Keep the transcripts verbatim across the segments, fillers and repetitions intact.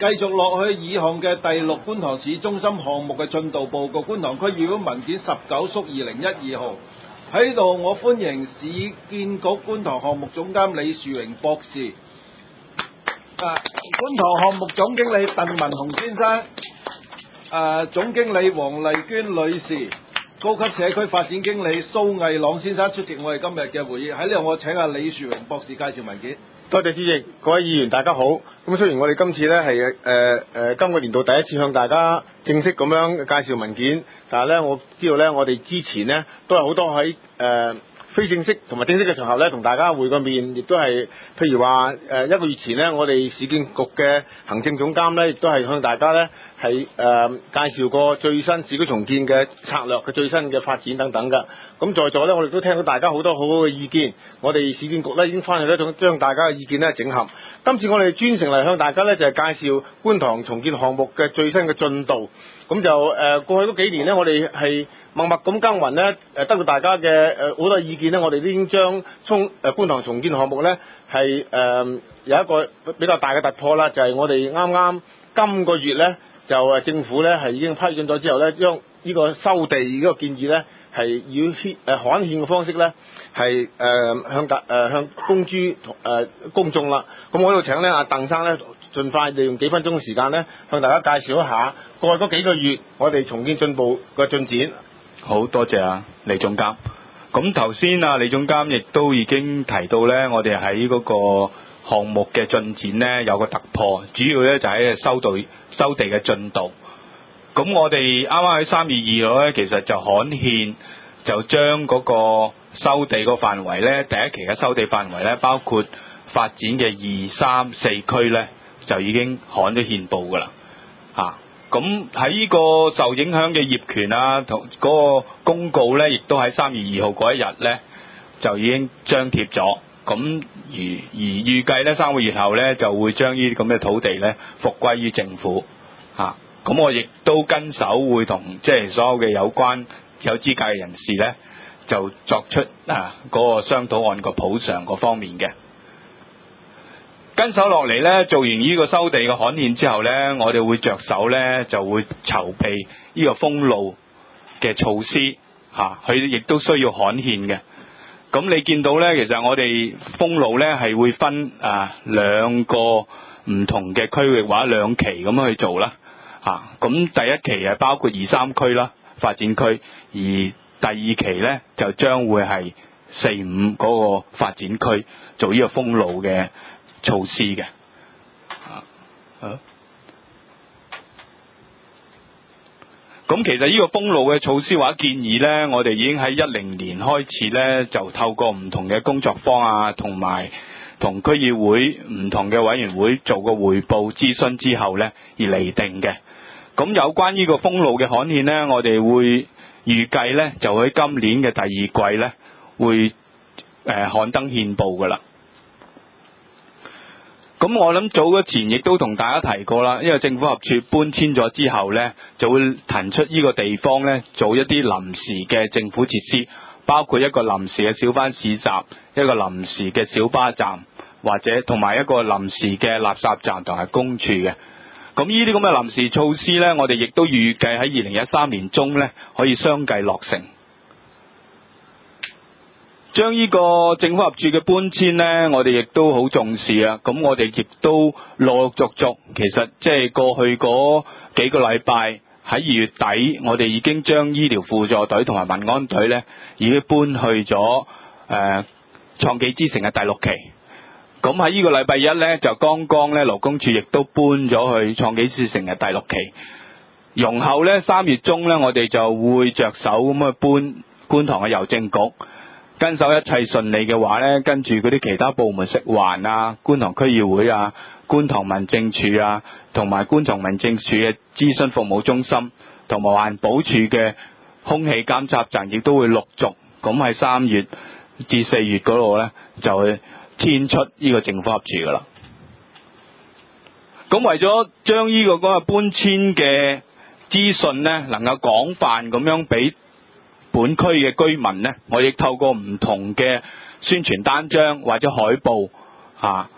繼續落去議項嘅第六觀塘市中心項目嘅進度報告，觀塘區議會文件十九縮二零一二號。喺度我歡迎市建局觀塘項目總監李樹榮博士，啊，觀塘項目總經理鄧文雄先生，啊，總經理黃麗娟女士，高級社區發展經理蘇毅朗先生出席我哋今日嘅會議。喺呢度我請阿李樹榮博士介紹文件。 多謝主席，各位議員大家好。咁雖然我哋今次呢係誒誒今個年度第一次向大家正式咁樣介紹文件，但係呢我知道呢我哋之前呢都有好多喺誒、呃、非正式同埋正式嘅場合呢同大家會個面，亦都係譬如話誒、呃、一個月前呢我哋市建局嘅行政總監呢亦都係向大家呢係誒、呃、介紹過最新市區重建嘅策略嘅最新嘅發展等等㗎。咁在座呢我哋都聽到大家好多好好嘅意見，我哋市建局呢已經翻去呢將大家嘅意見呢整合。今次我哋專程嚟向大家呢就係、是、介紹觀塘重建項目嘅最新嘅進度。咁就誒、呃、過去嗰幾年呢我哋係默默咁耕耘呢，誒得到大家嘅誒好多意見呢，我哋都已經將衝誒觀塘重建項目呢係誒、呃、有一個比較大嘅突破啦，就係、是、我哋啱啱今個月呢就誒政府呢係已經批准咗之後呢，將呢個收地呢個建議呢係以誒刊憲嘅方式呢係誒、呃、向大誒、呃、向公諸同誒公眾啦。咁我喺度請呢阿鄧生呢盡快利用幾分鐘嘅時間呢向大家介紹一下過去嗰幾個月我哋重建進步嘅進展。 好多謝啊李總監。咁頭先啊李總監亦都已經提到呢，我哋喺嗰個項目嘅進展呢有個突破，主要呢就喺收地收地嘅進度。咁我哋啱啱喺三月二號呢，其實就刊憲，就將嗰個收地個範圍呢，第一期嘅收地範圍呢，包括發展嘅二三四區呢，就已經刊咗憲報噶啦。啊，咁喺呢個受影響嘅業權啊，同嗰個公告呢，亦都喺三月二號嗰一日呢，就已經張貼咗。咁而而預計呢，三個月後呢，就會將呢啲咁嘅土地呢，復歸於政府。啊，咁我亦都跟手會同即係所有嘅有關有資格嘅人士呢，就作出啊嗰、嗰個商討案個補償嗰方面嘅。跟手落嚟呢，做完呢個收地嘅刊憲之後呢，我哋會着手呢，就會籌備呢個封路嘅措施嚇，佢亦都需要刊憲嘅。咁你見到呢，其實我哋封路呢係會分啊兩個唔同嘅區域或者兩期咁樣去做啦嚇。咁第一期係包括二三區啦發展區，而第二期呢就將會係四五嗰個發展區做呢個封路嘅措施嘅。啊，咁其實呢個封路嘅措施或者建議呢，我哋已經喺一零年開始呢，就透過唔同嘅工作坊啊，同埋同區議會唔同嘅委員會做個匯報諮詢之後呢，而釐定嘅。咁有關呢個封路嘅刊憲呢，我哋會預計呢，就喺今年嘅第二季呢，會誒、呃、刊登憲報噶啦。咁我諗早嗰前亦都同大家提過啦，因為政府合署搬遷咗之後呢，就會騰出呢個地方呢，做一啲臨時嘅政府設施，包括一個臨時嘅小販市集，一個臨時嘅小巴站，或者同埋一個臨時嘅垃圾站同埋公署嘅。咁呢啲咁嘅臨時措施呢，我哋亦都預計喺二零一三年中呢，可以相繼落成。將呢個政府合署嘅搬遷呢，我哋亦都好重視啊！咁我哋亦都陸陸續續，其實即係過去嗰幾個禮拜喺二月底，我哋已經將醫療輔助隊同埋民安隊呢已經搬去咗誒創紀之城嘅第六期。咁喺呢個禮拜一呢，就剛剛呢勞工處亦都搬咗去創紀之城嘅第六期。容後呢，三月中呢，我哋就會着手咁去搬觀塘嘅郵政局。跟手一切順利嘅話呢，跟住嗰啲其他部門，食環啊、觀塘區議會啊、觀塘民政處啊，同埋觀塘民政處嘅諮詢服務中心，同埋環保署嘅空氣監測站，亦都會陸續咁喺三月至四月嗰度呢，就會遷出呢個政府合署噶啦。咁為咗將呢個嗰個搬遷嘅資訊呢，能夠廣泛咁樣俾本區嘅居民呢，我亦透過唔同嘅宣傳單張或者海報嚇，咁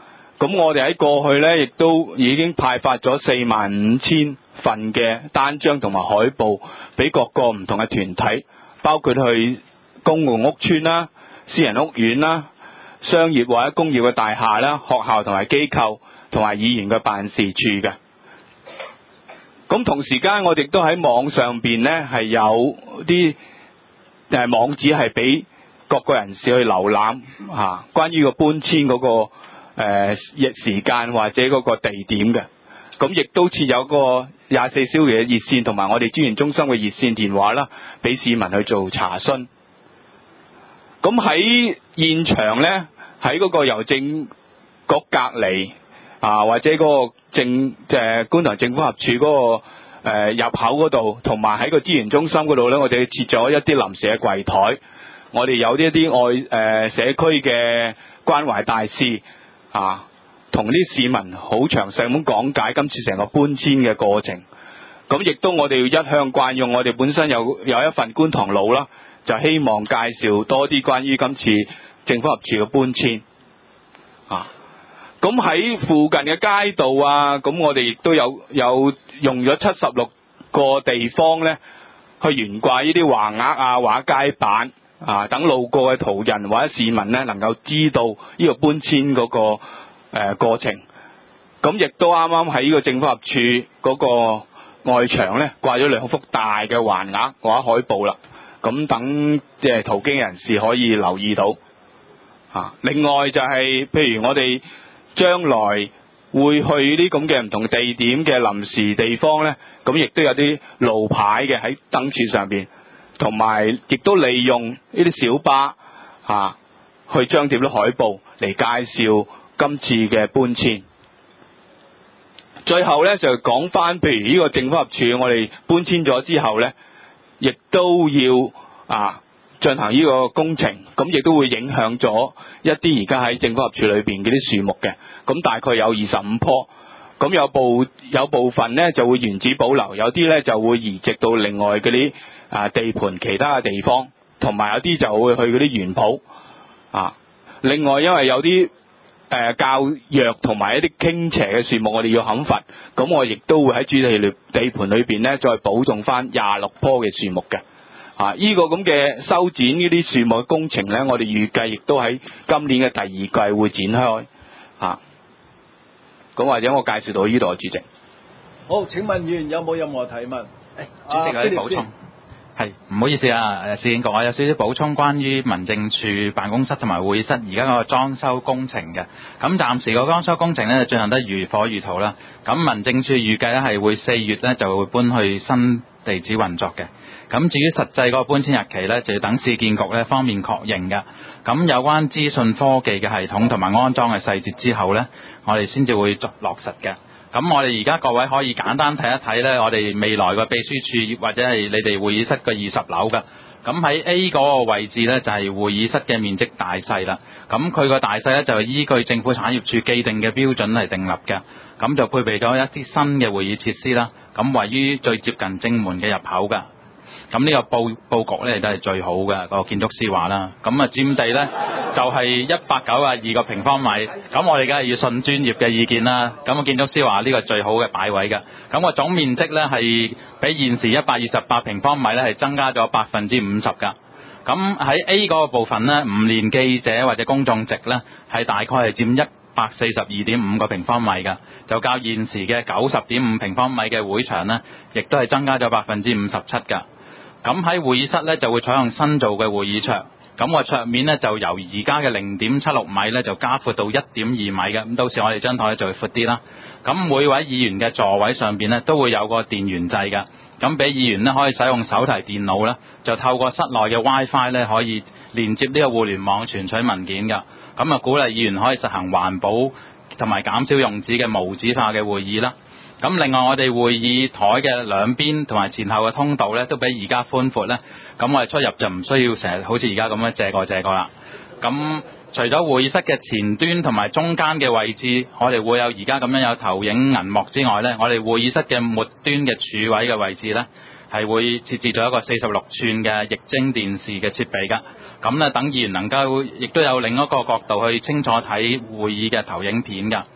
咁我哋喺過去呢，亦都已經派發咗四萬五千份嘅單張同埋海報俾各個唔同嘅團體，包括去公共屋邨啦、私人屋苑啦、商業或者工業嘅大廈啦、學校同埋機構同埋議員嘅辦事處嘅。咁同時間我哋都喺網上邊呢係有啲誒網址係俾各個人士去瀏覽嚇，關於個搬遷嗰個誒時間或者嗰個地點嘅。咁亦都設有個廿四小時嘅熱線同埋我哋資源中心嘅熱線電話啦，俾市民去做查詢。咁喺現場呢，喺嗰個郵政局隔離啊，或者嗰個政即係觀塘政府合署嗰、嗰個、呃、入口嗰度，同埋喺個資源中心嗰度呢，我哋設咗一啲臨時嘅櫃台。我哋有呢一啲外誒、呃、社區嘅關懷大使啊，同啲市民好詳細咁講解今次成個搬遷嘅過程。咁亦都我哋一向慣用，我哋本身有有一份觀塘路啦，就希望介紹多啲關於今次政府合署嘅搬遷啊。咁喺附近嘅街道啊，咁我哋亦都有有用咗七十六個地方咧，去懸掛呢啲橫額啊、畫街板啊，等路過嘅途人或者市民咧，能夠知道呢個搬遷嗰、那個誒、呃、過程。咁亦都啱啱喺呢個政府合署嗰個外牆咧，掛咗兩幅大嘅橫額或者海報啦。咁等即係途經人士可以留意到。啊，另外就係、是、譬如我哋將來會去啲咁嘅唔同地點嘅臨時地方咧，咁亦都有啲路牌嘅喺燈柱上邊。同埋亦都利用呢啲小巴啊，去張貼啲海報嚟介紹今次嘅搬遷。最後咧就講翻，譬如呢個政府合署，我哋搬遷咗之後咧，亦都要啊進行呢個工程，咁亦都會影響咗一啲而家喺政府合署裏邊嗰啲樹木嘅。咁大概有二十五棵，咁有部有部分咧就會原址保留，有啲咧就會移植到另外嗰啲啊地盤其他嘅地方，同埋有啲就會去嗰啲園圃啊。另外因為有啲誒、呃、較弱同埋一啲傾斜嘅樹木，我哋要砍伐，咁我亦都會喺主地地盤裏邊咧再補種翻廿六棵嘅樹木嘅。啊！呢、這個咁嘅修剪呢啲樹木嘅工程咧，我哋預計亦都喺今年嘅第二季會展開。啊，咁或者我介紹到呢度，主席。 好，請問議員有冇任何提問？誒、 哎，主席有啲補充。係唔好意思啊，誒，市建局我有少少補充關於民政處辦公室同埋會議室而家個裝修工程嘅。咁暫時個裝修工程咧進行得如火如荼啦。咁民政處預計咧係會四月咧就會搬去新地址運作嘅。咁至於實際個搬遷日期咧，就要等市建局咧方面確認嘅。咁有關資訊科技嘅系統同埋安裝嘅細節之後咧，我哋先至會作落實嘅。咁我哋而家各位可以簡單睇一睇咧，我哋未來個秘書處或者係你哋會議室嘅二十樓嘅。咁喺 A 嗰個位置咧就係會議室嘅面積大細啦。咁佢個大細咧就係依據政府產業署既定嘅標準嚟訂立嘅。咁就配備咗一啲新嘅會議設施啦。咁位於最接近正門嘅入口㗎。咁呢個佈佈局咧都係最好嘅，個建築師話啦。咁啊佔地咧就係一百九十二個平方米。咁我哋梗係要信專業嘅意見啦。咁個建築師話呢個最好嘅擺位嘅。咁個總面積咧係比現時一百二十八平方米咧係增加咗百分之五十㗎。咁喺 A 嗰個部分咧，唔連記者或者公眾席咧係大概係佔一百四十二點五個平方米㗎，就較現時嘅九十點五平方米嘅會場咧，亦都係增加咗百分之五十七㗎。咁喺會議室咧就會採用新造嘅會議桌，咁個桌面咧就由而家嘅零點七六米咧就加闊到一點二米嘅，咁到時我哋張台就會闊啲啦。咁每位議員嘅座位上邊咧都會有個電源掣㗎，咁俾議員咧可以使用手提電腦咧，就透過室內嘅 WiFi 咧可以連接呢個互聯網傳取文件㗎。咁啊鼓勵議員可以實行環保同埋減少用紙嘅無紙化嘅會議啦。咁另外我哋會議台嘅兩邊同埋前後嘅通道咧，都比而家寬闊咧。咁我哋出入就唔需要成日好似而家咁樣借過借過啦。咁除咗會議室嘅前端同埋中間嘅位置，我哋會有而家咁樣有投影銀幕之外咧，我哋會議室嘅末端嘅柱位嘅位置咧，係會設置咗一個四十六寸嘅液晶電視嘅設備㗎。咁咧等議員能夠亦都有另一個角度去清楚睇會議嘅投影片㗎。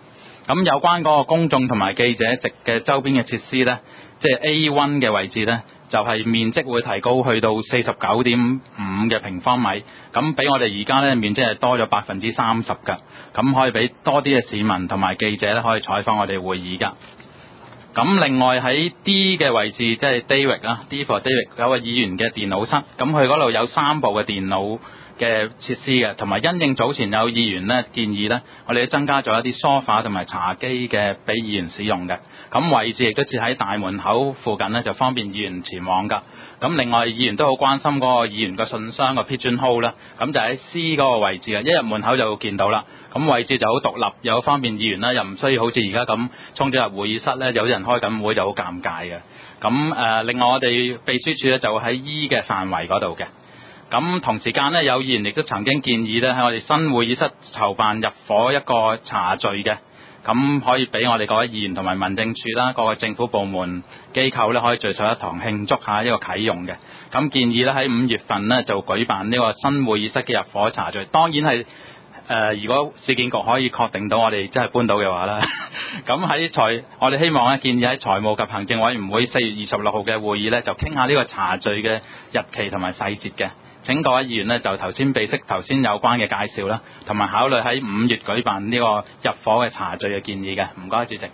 咁有關嗰個公眾同埋記者席嘅周邊嘅設施呢，即係 A 一 嘅位置呢，就係、是、面積會提高去到四十九點五嘅平方米，咁比我哋而家呢面積係多咗百分之三十㗎，咁可以俾多啲嘅市民同埋記者呢可以採訪我哋會議㗎。咁另外喺 D 嘅位置，即係 David 啦 ，D for David 有個議員嘅電腦室，咁佢嗰度有三部嘅電腦嘅設施嘅，同埋因應早前有議員呢建議呢，我哋都增加咗一啲梳化同埋茶几嘅俾議員使用嘅。咁位置亦都設喺大門口附近呢，就方便議員前往㗎。咁另外議員都好關心嗰個議員個信箱個 pigeon hole 啦，咁就喺 C 嗰個位置啊，一入門口就會見到啦。咁位置就好獨立，又方便議員啦，又唔需要好似而家咁衝咗入會議室呢，有啲人開緊會就好尷尬嘅。咁誒、呃，另外我哋秘書處呢，就喺 E 嘅範圍嗰度嘅。咁同時間呢，有議員亦都曾經建議呢，喺我哋新會議室籌辦入伙一個茶聚嘅。咁可以俾我哋各位議員同埋民政處啦，各個政府部門機構咧，可以聚首一堂慶祝下呢個啟用嘅。咁建議咧喺五月份呢，就舉辦呢個新會議室嘅入伙茶聚。當然係誒、呃，如果市建局可以確定到我哋真係搬到嘅話啦，咁喺財我哋希望咧建議喺財務及行政委員會四月二十六號嘅會議咧，就傾下呢個茶聚嘅日期同埋細節嘅。請各位議員呢，就頭先備悉頭先有關嘅介紹啦，同埋考慮喺五月舉辦呢個入伙嘅茶聚嘅建議嘅。唔該，主席。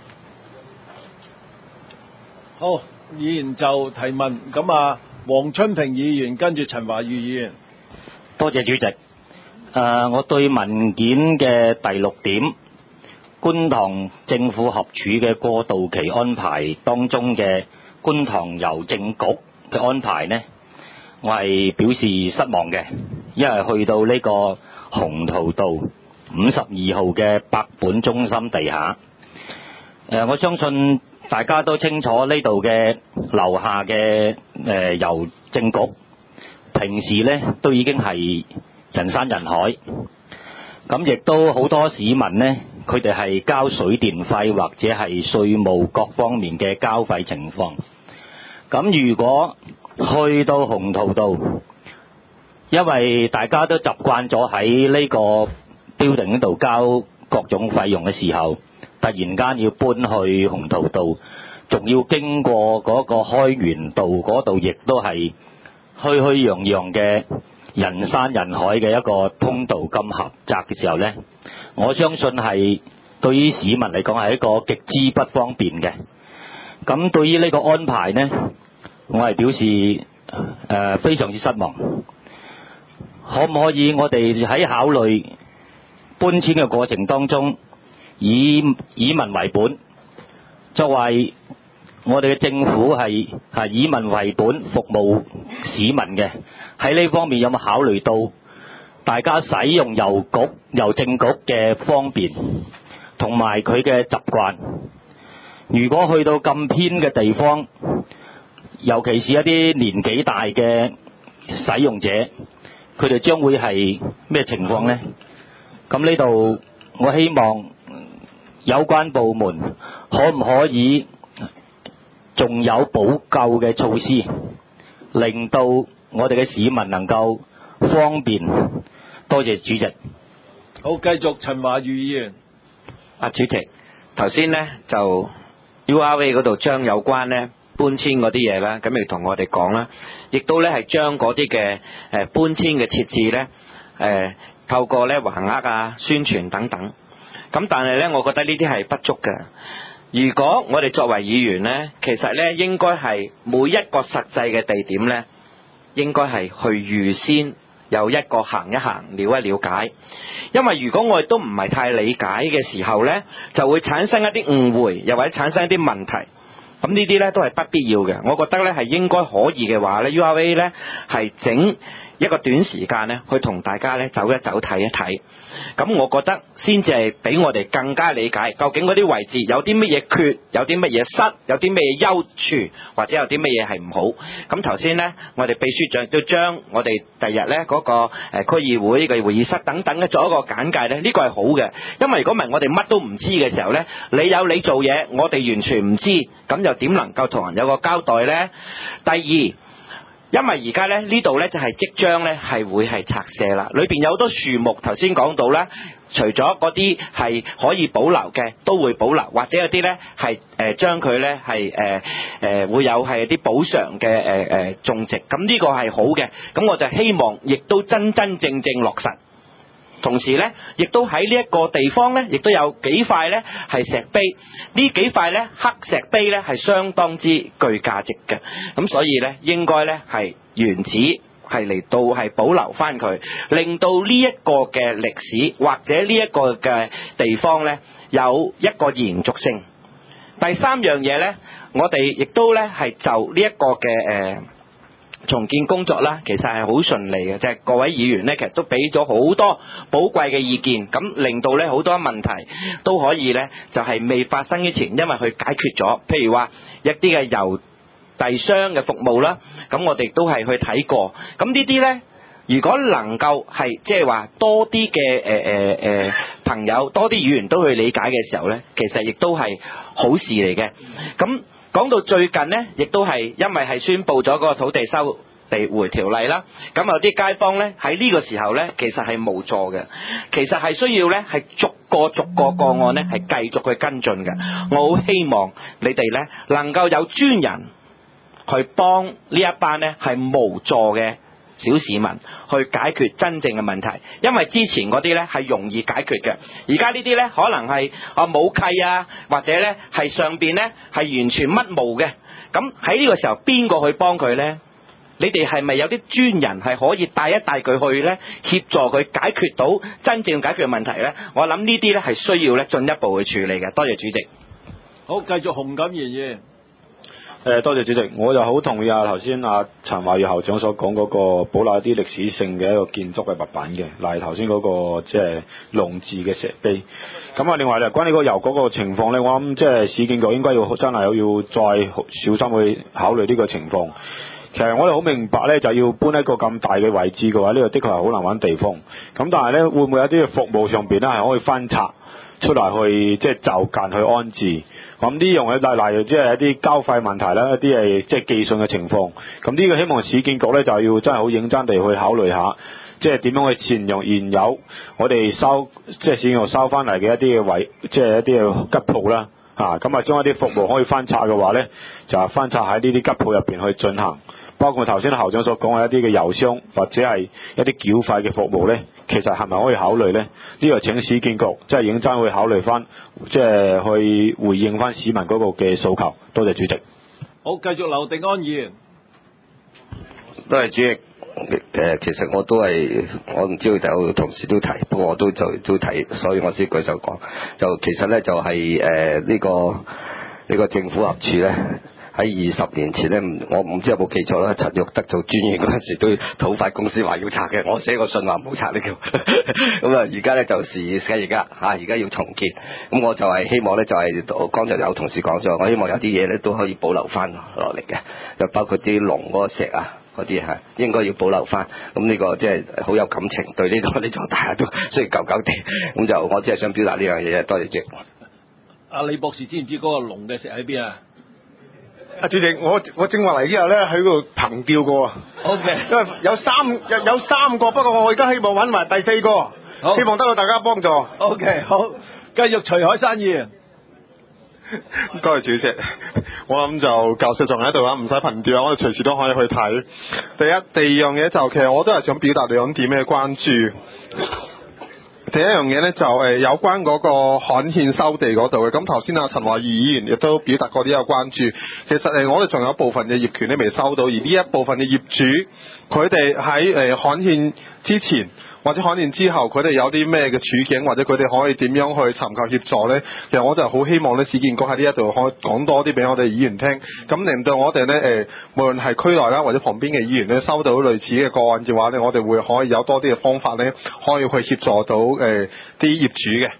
好，議員就提問。咁啊，黃春平議員跟住陳華宇議員。 多謝主席。誒、呃，我對文件嘅第六點，觀塘政府合署嘅過渡期安排當中嘅觀塘郵政局嘅安排呢，我係表示失望嘅，因為去到呢個鴻圖道五十二號嘅百本中心地下，誒、呃，我相信大家都清楚呢度嘅樓下嘅誒郵政局，平時呢都已經係人山人海，咁亦都好多市民呢，佢哋係交水電費或者係稅務各方面嘅交費情況，咁如果去到鴻圖道，因為大家都習慣咗喺呢個 building 嗰度交各種費用嘅時候，突然間要搬去鴻圖道，仲要經過嗰個開源道嗰度，亦都係虛虛揚揚嘅人山人海嘅一個通道咁狹窄嘅時候呢，我相信係對於市民嚟講係一個極之不方便嘅。咁對於呢個安排呢，我係表示誒、呃、非常之失望。可唔可以我哋喺考慮搬遷嘅過程當中，以以民為本，作為我哋嘅政府係係以民為本服務市民嘅，喺呢方面有冇考慮到大家使用郵局郵政局嘅方便同埋佢嘅習慣？如果去到咁偏嘅地方，尤其是一啲年紀大嘅使用者，佢哋將會係咩情況呢？咁呢度我希望有關部門可唔可以仲有補救嘅措施，令到我哋嘅市民能夠方便。多謝主席。 好，繼續陳華宇議員。 啊，主席，頭先呢就 U R A 嗰度將有關呢搬遷嗰啲嘢啦，咁亦同我哋講啦，亦都咧係將嗰啲嘅誒搬遷嘅設置咧，誒、呃、透過咧橫額啊、宣傳等等。咁但係咧，我覺得呢啲係不足嘅。如果我哋作為議員咧，其實咧應該係每一個實際嘅地點咧，應該係去預先有一個行一行、了一了解。因為如果我哋都唔係太理解嘅時候咧，就會產生一啲誤會，又或者產生一啲問題。咁呢啲咧都係不必要嘅。我覺得咧係應該可以嘅話咧 ，U R A 咧係整一個短時間咧去同大家咧走一走睇一睇。咁我覺得先至係俾我哋更加理解究竟嗰啲位置有啲乜嘢缺，有啲乜嘢失，有啲乜嘢優處，或者有啲乜嘢係唔好。咁頭先咧，我哋秘書長都將我哋第日咧嗰個誒區議會嘅會議室等等嘅做一個簡介咧，呢個係好嘅。因為如果唔係我哋乜都唔知嘅時候咧，你有你做嘢，我哋完全唔知，咁又點能夠同人有個交代咧？第二， 因為而家咧呢度咧就係即將咧係會係拆卸啦，裏邊有好多樹木，頭先講到啦，除咗嗰啲係可以保留嘅，都會保留，或者有啲咧係誒將佢咧係誒誒會有係啲補償嘅誒誒種植，咁呢個係好嘅，咁我就希望亦都真真正正落實。同時咧，亦都喺呢一個地方咧，亦都有幾塊咧係石碑，呢幾塊咧黑石碑咧係相當之具價值嘅，咁所以咧應該咧係原址係嚟到係保留翻佢，令到呢一個嘅歷史或者呢一個嘅地方咧有一個延續性。第三樣嘢咧，我哋亦都咧係就呢一個嘅誒重建工作啦，其實係好順利嘅，即係各位議員咧，其實都俾咗好多寶貴嘅意見，咁令到咧好多問題都可以咧就係未發生之前，因為佢解決咗，譬如話一啲嘅郵遞箱嘅服務啦，咁我哋都係去睇過，咁呢啲咧如果能夠係即係話多啲嘅誒誒誒朋友，多啲議員都去理解嘅時候咧，其實亦都係好事嚟嘅，咁。講到最近呢，亦都係因為係宣布咗嗰個土地收地回條例啦，咁有啲街坊呢，喺呢個時候呢，其實係無助嘅，其實係需要呢，係逐個逐個個案呢，係繼續去跟進嘅。我好希望你哋呢，能夠有專人去幫呢一班呢，係無助嘅小市民去解決真正嘅問題，因為之前嗰啲呢係容易解決嘅，而家呢啲呢可能係啊冇契啊，或者呢係上邊呢係完全乜冇嘅，咁喺呢個時候邊個去幫佢呢？你哋係咪有啲專人係可以帶一帶佢去呢，協助佢解決到真正解決問題呢？我諗呢啲呢係需要呢進一步去處理嘅。多謝主席。 好，繼續洪錦賢議員。 誒，多謝主席，我就好同意啊頭先阿陳華宇校長所講嗰個保留一啲歷史性嘅一個建築嘅物品嘅，例如頭先嗰個即係龍字嘅石碑。咁啊，另外咧關於個油嗰個情況咧，我諗即係市建局應該要真係要再小心去考慮呢個情況。其實我哋好明白咧，就要搬一個咁大嘅位置嘅話，呢個的確係好難揾地方。咁但係咧，會唔會有啲服務上邊咧係可以分拆出嚟去即係就近去安置？咁呢樣嘢例如即係一啲交費問題啦，一啲係即係寄信嘅情況。咁呢個希望市建局咧就要真係好認真地去考慮下，即係點樣去善用現有我哋收即係市建局收翻嚟嘅一啲嘅位，即係一啲嘅吉鋪啦。啊，咁啊將一啲服務可以分拆嘅話咧，就係分拆喺呢啲吉鋪入邊去進行。包括頭先校長所講嘅一啲嘅郵箱或者係一啲繳費嘅服務咧，其實係咪可以考慮咧？呢個請市建局即係認真去考慮翻，即係去回應翻市民嗰個嘅訴求。多謝主席。 好，繼續劉定安議員。 多謝主席。誒，其實我都係我唔知道有同事都提，不過我都就都提，所以我先舉手講。就其實咧就係誒呢個呢、呢個政府合署咧。喺二十年前咧，我唔知有冇記錯啦。陳玉德做專員嗰陣時，都土發公司話要拆嘅，我寫個信話唔好拆呢條。咁啊，而家咧就時而而家嚇，而家要重建。咁我就係希望咧，就係剛才有同事講咗，我希望有啲嘢咧都可以保留翻落嚟嘅，就包括啲龍嗰個石啊嗰啲係應該要保留翻。咁呢個即係好有感情，對呢、呢個呢座大廈都雖然舊舊地。咁就我只係想表達呢樣嘢。多謝主席。 阿李博士知唔知嗰個龍嘅石喺邊啊？ 啊，主席，我我正話嚟之後咧，喺嗰度憑吊過。 O K， 因為有三有有三個，不過我而家希望揾埋第四個，希望得到大家幫助。 O K，好，繼續徐海山議員。 多謝主席，我諗就教室仲喺度啦，唔使憑吊，我哋隨時都可以去睇。第一、第二樣嘢就其實我都係想表達兩點嘅關注。第一樣嘢咧就誒有關嗰個刊憲收地嗰度嘅，咁頭先阿陳華宇議員亦都表達過呢個關注。其實誒我哋仲有部分嘅業權咧未收到，而呢一部分嘅業主佢哋喺誒刊憲之前或者刊憲之後，佢哋有啲咩嘅處境，或者佢哋可以點樣去尋求協助呢？其實我就好希望咧市建局喺呢一度可以講多啲俾我哋議員聽，咁令到我哋咧誒無論係區內啦或者旁邊嘅議員咧收到類似嘅個案嘅話咧，我哋會可以有多啲嘅方法咧，可以去協助到誒啲、呃、業主嘅。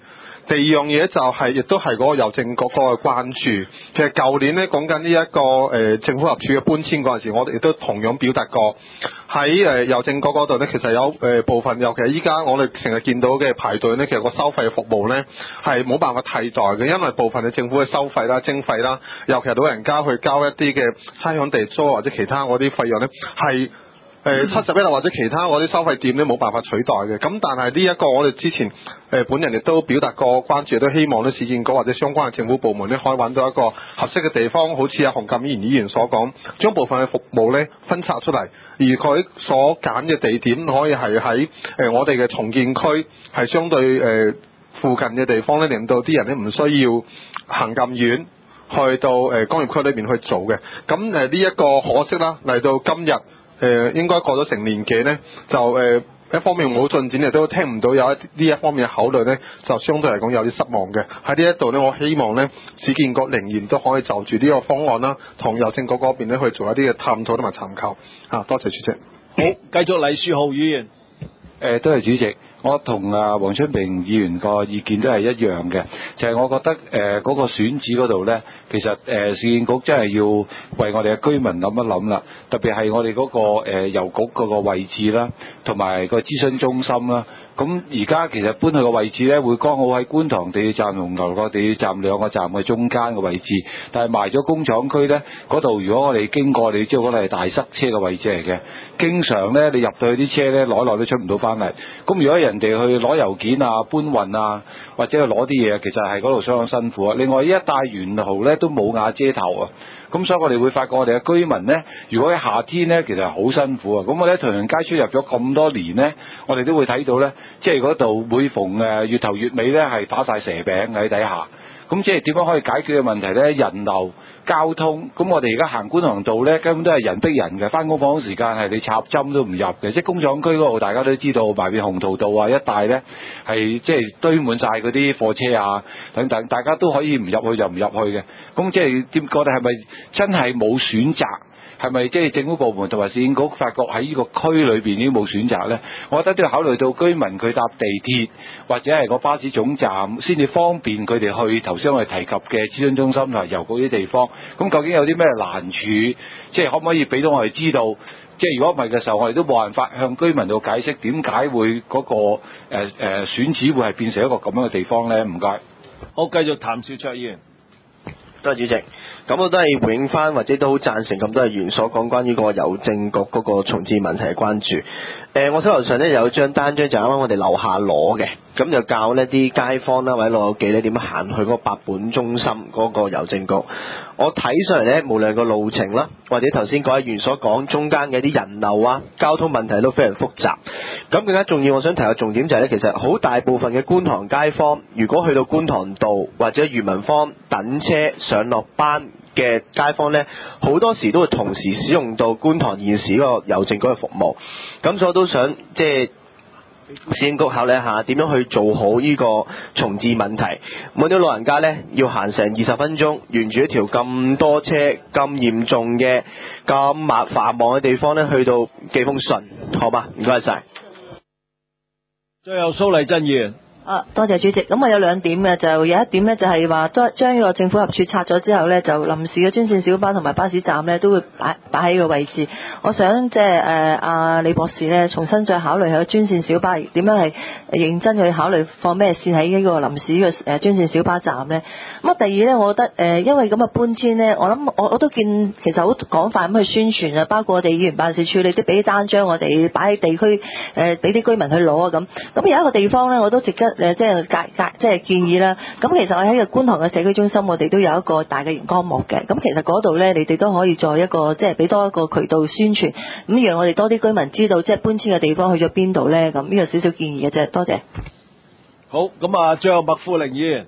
第二樣嘢就係、是，亦都係嗰個郵政局嗰個關注。其實舊年咧講緊呢一個誒、呃、政府合署嘅搬遷嗰陣時，我哋亦都同樣表達過喺誒郵政局嗰度咧，其實有誒、呃、部分，尤其係依家我哋成日見到嘅排隊咧，其實個收費服務咧係冇辦法替代嘅，因為部分嘅政府嘅收費啦、徵費啦，尤其係老人家去交一啲嘅差餉地租或者其他嗰啲費用咧係。誒七十一或者其他嗰啲收費店咧冇辦法取代嘅，咁但係呢一個我哋之前誒、呃、本人亦都表達過關注，亦都希望咧市建局或者相關嘅政府部門咧可以揾到一個合適嘅地方，好似阿洪錦賢議員所講，將部分嘅服務咧分拆出嚟，而佢所揀嘅地點可以係喺誒我哋嘅重建區，係相對誒、呃、附近嘅地方咧，令到啲人咧唔需要行咁遠去到誒、呃、工業區裏邊去做嘅。咁誒呢一個可惜啦，嚟到今日。誒、呃、應該過咗成年幾呢，就誒、呃、一方面冇進展，亦都聽唔到有一呢一方面嘅考慮呢，就相對嚟講有啲失望嘅。喺呢一度呢，我希望呢市建局仍然都可以就住呢個方案啦，同郵政局嗰邊呢去做一啲嘅探討同埋參考。啊，多謝主席。 好，繼續黎樹豪議員。 誒，多謝主席。我同啊黃春平議員個意見都係一樣嘅，就係、是、我覺得誒嗰、呃那個選址嗰度呢，其實誒、呃、市建局真係要為我哋嘅居民諗一諗啦，特別係我哋嗰、那個誒、呃、郵局嗰個位置啦，同埋個諮詢中心啦。咁而家其實搬去個位置呢，會剛好喺觀塘地鐵站同牛角地鐵站兩個站嘅中間嘅位置，但係埋咗工廠區呢，嗰度如果我哋經過，你知道嗰度係大塞車嘅位置嚟嘅，經常呢，你入到去啲車呢，攞來都出唔到翻嚟。咁如果人哋去攞郵件啊、搬運啊，或者去攞啲嘢，其實係嗰度相當辛苦啊。另外一帶沿途呢，都冇瓦遮頭啊。咁所以我哋會發覺我哋嘅居民呢，如果喺夏天呢，其實係好辛苦啊。咁我哋喺屯門街出入咗咁多年呢，我哋都會睇到呢，即係嗰度每逢誒月頭月尾呢，係打晒蛇餅喺底下。咁即係點樣可以解決嘅問題呢？人流、交通，咁我哋而家行觀塘道呢，根本都係人逼人嘅。翻工放工時間係你插針都唔入嘅，即係工廠區嗰度大家都知道，埋邊鴻圖道啊一帶呢，係即係堆滿晒嗰啲貨車啊等等，大家都可以唔入去就唔入去嘅。咁即係點覺得係咪真係冇選擇？係咪即係政府部門同埋市建局發覺喺呢個區裏邊已經冇選擇呢？我覺得都要考慮到居民佢搭地鐵或者係個巴士總站，先至方便佢哋去頭先我哋提及嘅諮詢中心同埋郵局啲地方。咁究竟有啲咩難處？即係可唔可以俾到我哋知道？即係如果唔係嘅時候，我哋都冇辦法向居民度解釋點解會嗰、那個誒誒、呃呃、選址會係變成一個咁樣嘅地方呢？唔該。 好，繼續譚兆卓議員。 多謝主席，咁我都係回應翻，或者都好贊成咁多議員所講關於個郵政局嗰個重置問題嘅關注。誒、呃，我手頭上咧有張單張就啱啱我哋樓下攞嘅，咁就教呢啲街坊啦或者老友記咧點樣行去嗰個八本中心嗰個郵政局。我睇上嚟咧，無論個路程啦，或者頭先嗰位議員所講中間嘅啲人流啊、交通問題都非常複雜。咁更加重要，我想提個重點就係咧，其實好大部分嘅觀塘街坊，如果去到觀塘道或者裕民坊等車上落班嘅街坊呢，好多時都會同時使用到觀塘現時嗰個郵政局嘅服務。咁所以我都想即係市建局考慮一下點樣去做好呢個重置問題。每啲老人家呢，要行成二十分鐘，沿住一條咁多車、咁嚴重嘅、咁麻繁忙嘅地方呢，去到寄封信，好嘛？唔該晒。 最後蘇麗珍議員。 啊，多謝主席。咁我有兩點嘅，就有一點呢，就係話將呢個政府合署拆咗之後呢，就臨時嘅專線小巴同埋巴士站呢，都會擺擺喺個位置。我想即係誒阿李博士呢，重新再考慮下專線小巴點樣係認真去考慮放咩線喺呢個臨時嘅誒專線小巴站呢。咁啊，第二呢，我覺得誒、呃、因為咁嘅搬遷呢，我諗我我都見其實好廣泛咁去宣傳啊，包括我哋議員辦事處，你都俾單張我哋擺喺地區誒，俾、呃、啲居民去攞啊咁。咁有一個地方呢，我都值得。誒，即係介介，即係建議啦。咁其實我喺個觀塘嘅社區中心，我哋都有一個大嘅熒光幕嘅。咁其實嗰度咧，你哋都可以再一個，即係俾多一個渠道宣傳，咁讓我哋多啲居民知道，即係搬遷嘅地方去咗邊度咧。咁呢個少少建議嘅啫。多謝。 好，咁啊，最後麥富玲議員。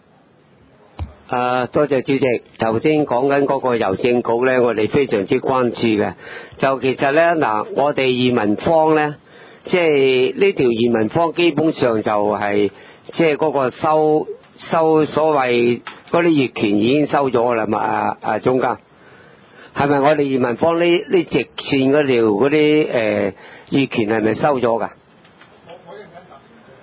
啊，多謝主席。頭先講緊嗰個郵政局咧，我哋非常之關注嘅。就其實咧，嗱，我哋移民方咧。即係呢條移民方基本上就係、是、即係嗰個收收所謂嗰啲業權已經收咗啦嘛，啊啊總監，係咪我哋移民方呢呢直線嗰條嗰啲誒業權係咪收咗㗎？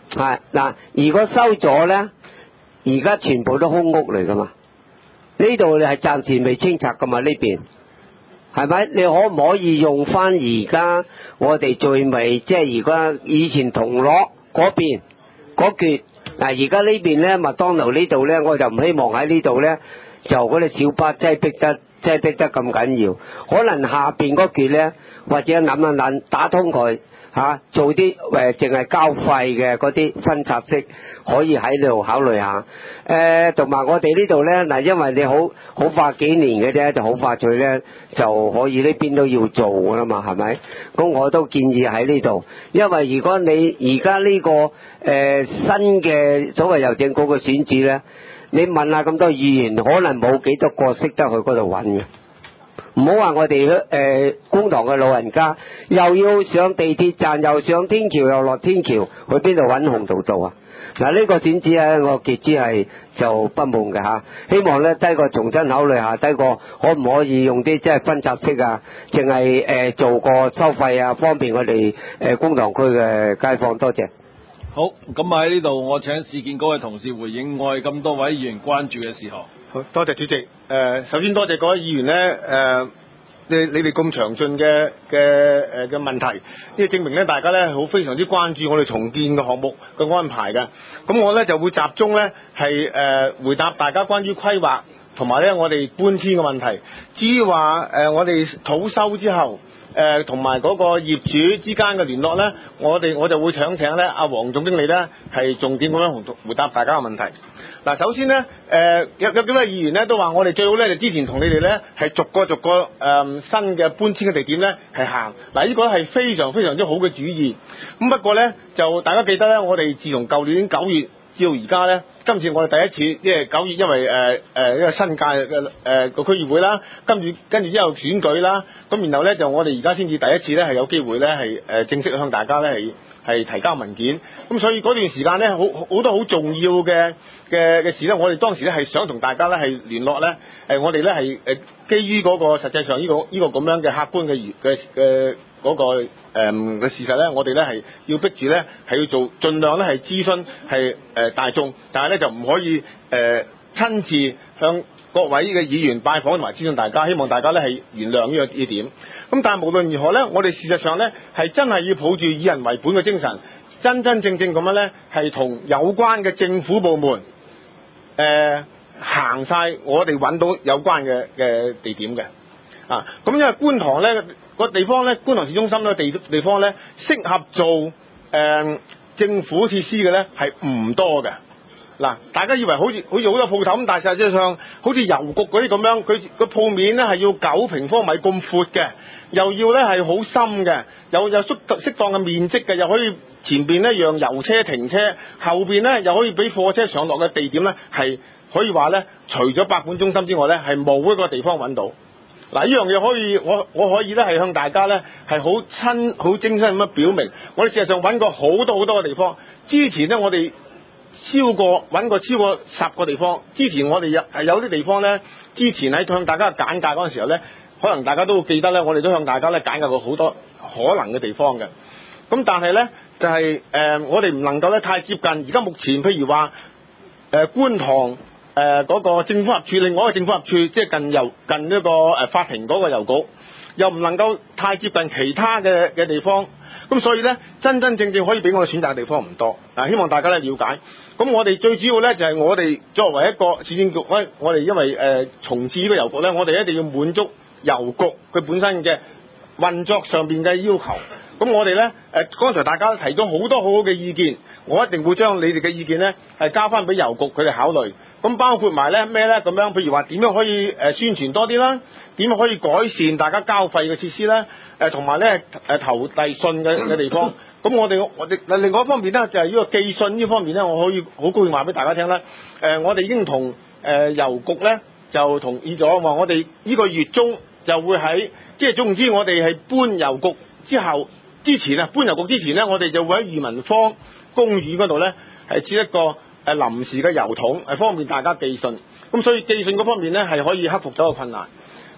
係嗱，如果收咗咧，而家全部都空屋嚟噶嘛？呢度你係暫時未清拆噶嘛？呢邊係咪？你可唔可以用翻而家我哋最尾即係而家以前銅鑼嗰邊嗰橛嗱？而家呢邊咧麥當勞呢度咧，我就唔希望喺呢度咧就嗰啲小巴擠逼得擠逼得咁緊要，可能下邊嗰橛咧或者諗一諗打通佢。嚇、啊，做啲誒淨係交費嘅嗰啲分拆式，可以喺度考慮下。誒，同埋我哋呢度咧，嗱，因為你好好快幾年嘅啫，就好快脆咧就可以呢邊都要做噶啦嘛，係咪？咁我都建議喺呢度，因為如果你而家呢個誒、呃、新嘅所謂郵政局嘅選址咧，你問下咁多議員，可能冇幾多個識得去嗰度揾嘅。唔好話我哋誒、呃、觀塘嘅老人家，又要上地鐵站，又上天橋，又落天橋，去邊度揾紅道道啊？嗱，呢個選址咧，我極之係就不滿嘅嚇。希望咧，低個重新考慮下，低個可唔可以用啲即係分拆式啊？淨係誒做個收費啊，方便我哋誒觀塘區嘅街坊。多謝。 好，咁喺呢度我請市建局嘅同事回應我哋咁多位議員關注嘅事項。 好多謝主席。誒、呃，首先多謝各位議員咧，誒、呃，你你哋咁詳盡嘅嘅誒嘅問題，呢個證明咧大家咧好非常之關注我哋重建嘅項目嘅安排嘅。咁我咧就會集中咧係誒回答大家關於規劃同埋咧我哋搬遷嘅問題。至於話誒我哋土收之後，誒同埋嗰個業主之間嘅聯絡咧，我哋我就會請請咧阿黃總經理咧係重點咁樣回答大家嘅問題。嗱，首先咧，誒、呃、有有幾位議員咧都話我哋最好咧就之前同你哋咧係逐個逐個誒、呃、新嘅搬遷嘅地點咧係行。嗱，呢個係非常非常之好嘅主意。咁不過咧就大家記得咧，我哋自從舊年九月至到而家咧，今次我哋第一次即係九月，因為誒誒呢個新界嘅誒個區議會啦，跟住跟住之後選舉啦，咁然後咧就我哋而家先至第一次咧係有機會咧係誒正式向大家咧係係提交文件。咁所以嗰段時間咧好好多好重要嘅嘅嘅事咧，我哋當時咧係想同大家咧係聯絡咧，誒我哋咧係誒基於嗰個實際上呢個呢個咁樣嘅客觀嘅嘅嘅嗰個誒嘅事實咧，我哋咧係要逼住咧係要做，盡量咧係諮詢係誒大眾，但係咧就唔可以誒親自向各位嘅議員拜訪同埋諮詢大家，希望大家咧係原諒呢個呢點。咁但係無論如何咧，我哋事實上咧係真係要抱住以人為本嘅精神，真真正正咁樣咧係同有關嘅政府部門誒、呃、行晒我哋揾到有關嘅嘅地點嘅啊。咁因為觀塘咧個地方咧，觀塘市中心咧地地方咧適合做誒、呃、政府設施嘅咧係唔多嘅。嗱，大家以為好似好似好多鋪頭咁，但係實際上好似郵局嗰啲咁樣，佢個鋪面咧係要九平方米咁闊嘅，又要咧係好深嘅，有有適適當嘅面積嘅，又可以前邊咧讓郵車停車，後邊咧又可以俾貨車上落嘅地點咧係可以話咧，除咗百款中心之外咧係冇一個地方揾到。嗱，呢樣嘢可以我我可以咧係向大家咧係好親好精心咁樣表明，我哋事實上揾過好多好多嘅地方。之前咧我哋超過揾過超過十個地方。之前我哋有係有啲地方咧，之前喺向大家簡介嗰陣時候咧，可能大家都記得咧，我哋都向大家咧簡介過好多可能嘅地方嘅。咁但係咧就係、是、誒、呃、我哋唔能夠咧太接近。而家目前譬如話誒、呃、觀塘誒嗰、呃那個政府合署，另外一個政府合署即係近郵近呢個誒法庭嗰個郵局，又唔能夠太接近其他嘅嘅地方。咁所以咧，真真正正可以俾我哋選擇嘅地方唔多。啊，希望大家咧了解。咁我哋最主要咧就係、是、我哋作為一個市政局，我我哋因為誒、呃、重置呢個郵局咧，我哋一定要滿足郵局佢本身嘅運作上邊嘅要求。咁我哋咧誒，剛才大家提咗好多好好嘅意見，我一定會將你哋嘅意見咧係交翻俾郵局佢哋考慮。咁包括埋咧咩咧咁樣，譬如話點樣可以誒宣傳多啲啦，點樣可以改善大家交費嘅設施咧，誒同埋咧誒投遞信嘅嘅地方。咁我哋我哋另外一方面咧就係、是、呢個寄信呢方面咧，我可以好高興話俾大家聽啦。誒我哋已經同誒郵局咧就同意咗話，我哋呢個月中就會喺即係總言之，我哋係搬郵局之後之前啊，搬郵局之前咧，我哋就會喺裕民坊公園嗰度咧係設一個誒臨時嘅郵筒，係方便大家寄信。咁所以寄信嗰方面咧係可以克服咗個困難。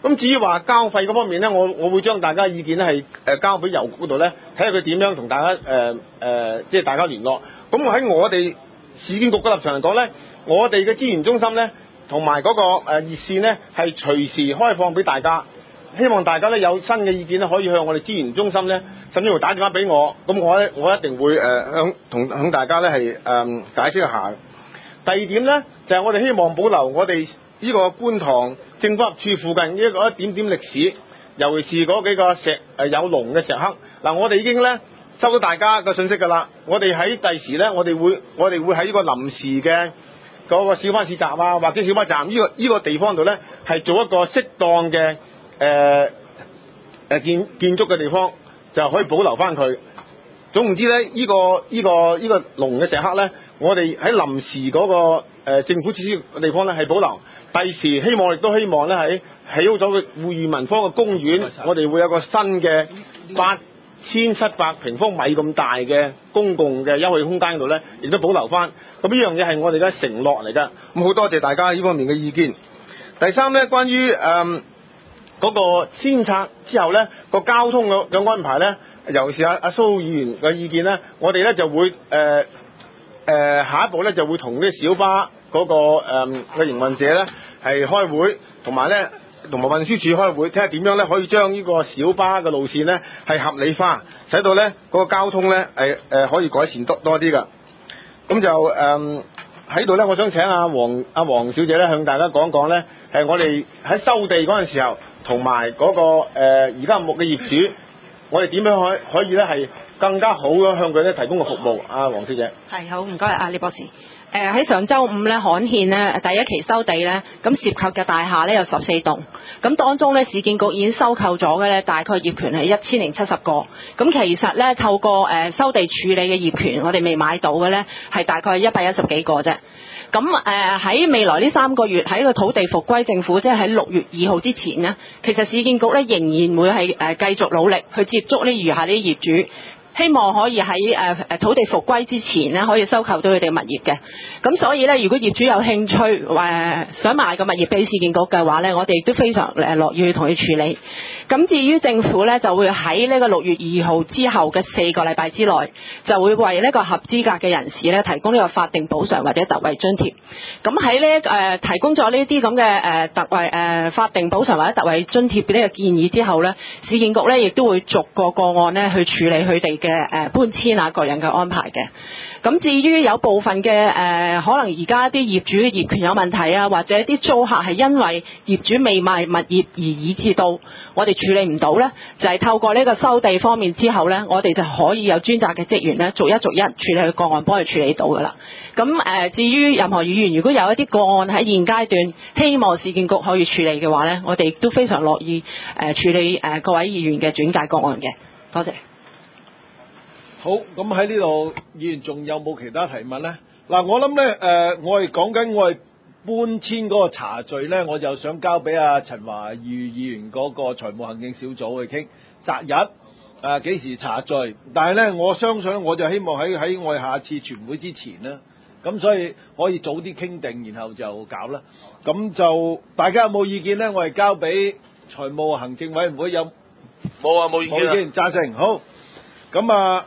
咁至於話交費嗰方面咧，我我會將大家意見咧係誒交俾郵局嗰度咧，睇下佢點樣同大家誒誒、呃呃，即係大家聯絡。咁喺我哋市建局嘅立場嚟講咧，我哋嘅資源中心咧，同埋嗰個誒熱線咧，係隨時開放俾大家。希望大家咧有新嘅意見咧，可以向我哋資源中心咧，甚至乎打電話俾我。咁我咧，我一定會誒向同向大家咧係誒解釋一下。第二點咧，就係、是、我哋希望保留我哋呢個觀塘政府合署附近呢一個一點點歷史，尤其是嗰幾個石誒有龍嘅石刻。嗱，我哋已經咧收到大家嘅信息㗎啦。我哋喺第時咧，我哋會我哋會喺呢個臨時嘅嗰個小巴市集啊，或者小巴站呢、這個呢、這個地方度咧，係做一個適當嘅。誒、呃、誒建建築嘅地方就可以保留翻佢。總言之咧，呢、這個呢、這個呢、這個龍嘅石刻咧，我哋喺臨時嗰、那個、呃、政府設施嘅地方咧係保留。第時希望亦都希望咧喺起好咗嘅富裕民坊嘅公園，我哋會有個新嘅八千七百平方米咁大嘅公共嘅休憩空間度咧，亦都保留翻。咁呢樣嘢係我哋嘅承諾嚟㗎。咁好多謝大家呢方面嘅意見。第三咧，關於誒。呃嗰個遷拆之後咧，個交通嘅嘅安排咧，尤其是阿阿蘇議員嘅意見咧，我哋咧就會誒誒、呃呃、下一步咧就會同啲小巴嗰、那個誒嘅、呃、營運者咧係開會，同埋咧同埋運輸署開會，睇下點樣咧可以將呢個小巴嘅路線咧係合理化，使到咧嗰、那個交通咧係誒可以改善多多啲㗎。咁就誒喺度咧，我想請阿黃阿黃小姐咧向大家講講咧，係我哋喺收地嗰陣時候。同埋嗰個誒而家木嘅業主，我哋點樣可可以咧係更加好咁向佢咧提供個服務？阿黃小姐， 係好唔該，阿李博士。誒、呃、喺上週五咧刊憲咧第一期收地咧，咁涉及嘅大廈咧有十四棟，咁當中咧市建局已經收購咗嘅咧大概業權係一千零七十個，咁其實咧透過誒、呃、收地處理嘅業權，我哋未買到嘅咧係大概一百一十幾個啫。咁誒喺未來呢三個月喺個土地復歸政府，即係喺六月二號之前呢，其實市建局咧仍然會係誒、呃、繼續努力去接觸呢餘下啲業主。希望可以喺誒誒土地復歸之前咧，可以收購到佢哋物業嘅。咁所以咧，如果業主有興趣誒、呃、想賣個物業俾市建局嘅話咧，我哋亦都非常誒樂意去同佢處理。咁至於政府咧，就會喺呢個六月二號之後嘅四個禮拜之內，就會為呢個合資格嘅人士咧提供呢個法定補償或者特惠津貼。咁喺呢誒提供咗呢啲咁嘅誒特惠誒、呃、法定補償或者特惠津貼呢個建議之後咧，市建局咧亦都會逐個個案咧去處理佢哋嘅誒搬遷啊，各人嘅安排嘅。咁至於有部分嘅誒、呃，可能而家啲業主嘅業權有問題啊，或者啲租客係因為業主未賣物業而以致到我哋處理唔到呢，就係、是、透過呢個收地方面之後呢，我哋就可以有專責嘅職員呢，逐一逐一處理佢個案，幫佢處理到噶啦。咁誒、呃，至於任何議員如果有一啲個案喺現階段希望市建局可以處理嘅話呢，我哋亦都非常樂意誒、呃、處理誒、呃、各位議員嘅轉介個案嘅。多謝。 好，咁喺呢度，議員仲有冇其他提問呢？嗱，我諗咧，誒、呃，我係講緊我係搬遷嗰個茶序咧，我就想交俾阿陳華豫議員嗰個財務行政小組去傾擇日，誒幾時茶序？但係咧，我相信我就希望喺喺我哋下次全會之前啦，咁所以可以早啲傾定，然後就搞啦。咁就大家有冇意見咧？我係交俾財務行政委員會有冇啊，冇意見啊， 冇意見，贊成。好，咁啊。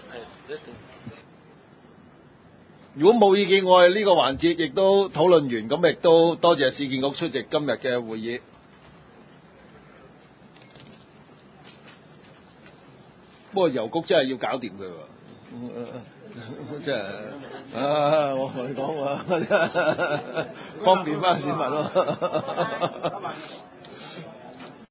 如果冇意見，我哋呢個環節亦都討論完，咁亦都多謝市建局出席今日嘅會議。不過郵局真係要搞掂佢喎，真係啊！我同你講啊，方便翻市民咯。